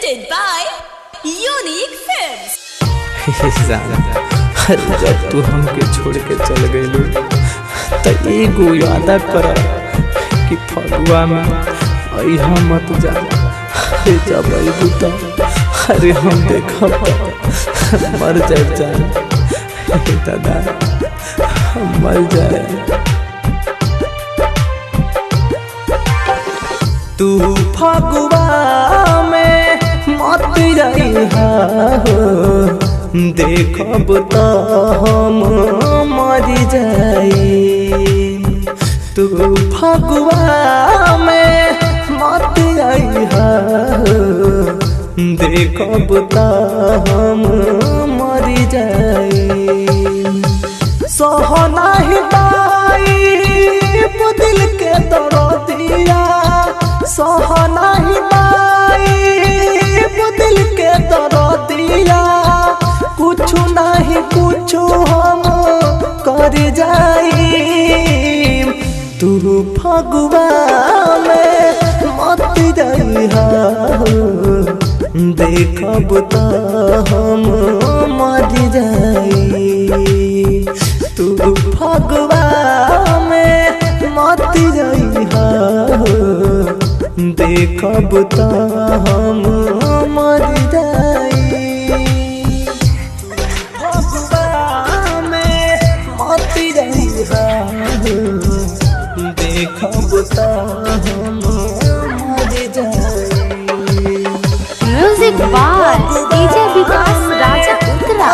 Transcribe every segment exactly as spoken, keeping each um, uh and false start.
presented by Unique Films. जब तू हमके छोड़ के चल गइलू त एगो वादा कर कि फगुआ में अइहा मत जा। अरे जब अइबू त अरे हम देखब मर जाए जाए दादा हम मर जाए। तू फगुआ में मत जाइहा देखब त हम मर जाए। तू फगुआ में मत आइहा देखब त हम मर जाए। सह नाही पाई दिल के दर्दिया, सह नाही पाई दिल के दर्दिया, कुछ नहीं कुछ हम कर जाई। तू फगुआ में मत जाइहा देखब त हम मर जाई। तू फगुआ में मत जाइहा देखब त हम मर जाई। देखब त हम मर जाए। Music by DJ Vikas Raja उत्तरा।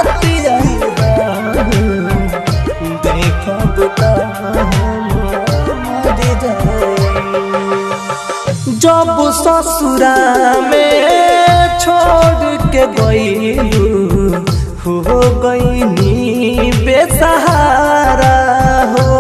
देखब त हम मर जाए। जब ससुरा में छोड़ के गइलू हो गइनी बेसहारा हो,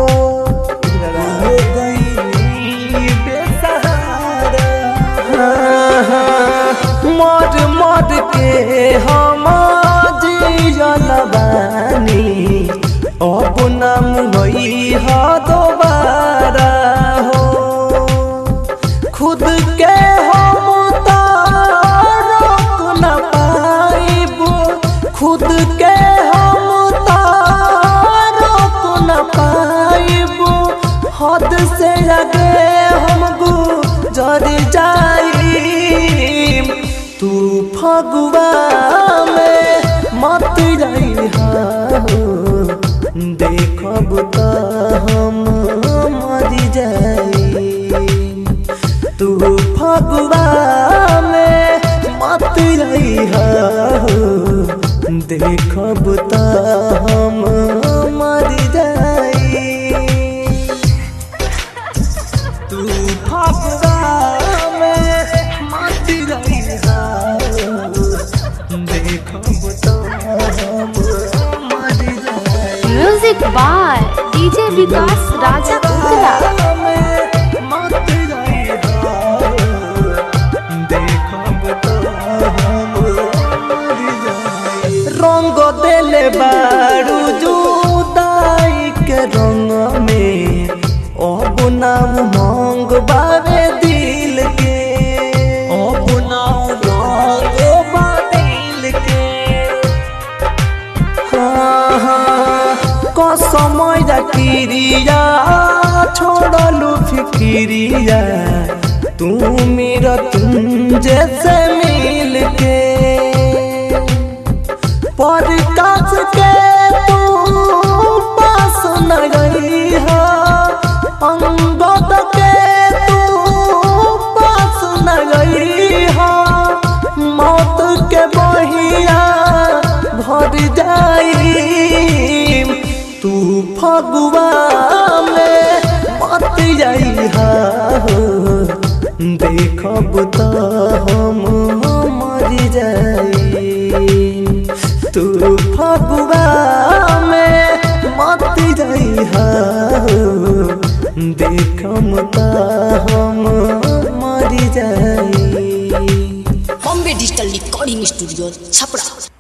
मर मर के हम जियल बानी, अब नाम गई हा दोबारा हो। खुद के हम तो रोक न पाइब, खुद के हम तो रोक न पाइब, हद से आगे हम गुजर जाई। तू फगुआ में मत जाइहा देखब त हम मर जाई। तू फगुआ में मत जाइहा देखब त हम मर जाई। तू फगुआ में मत जाइहा देखब त हम मर जाई। Music by DJ Vikas Raja उत्तरा। मत जाइहा देखब त हम मर जाई। रंग देले बारू जुदाई के रंग में, अब नाम मांग बावे दिल के, अब नाम मांग बावे दिल के। हाँ हाँ कसम किरिया छोड़लू फिकिरिया, तू मेरा तुम जैसे मिल के। पर काज के तू पास न गइहा, अंगद के तू पास न गइहा, मौत के बहिया भर जाई। तू फगुआ में मत जाइहा देखब त हम मर जाई। तू फगुआ में मत जाइहा देखब त हम मर जाई। Bombay Digital Recording Studio, Chapra.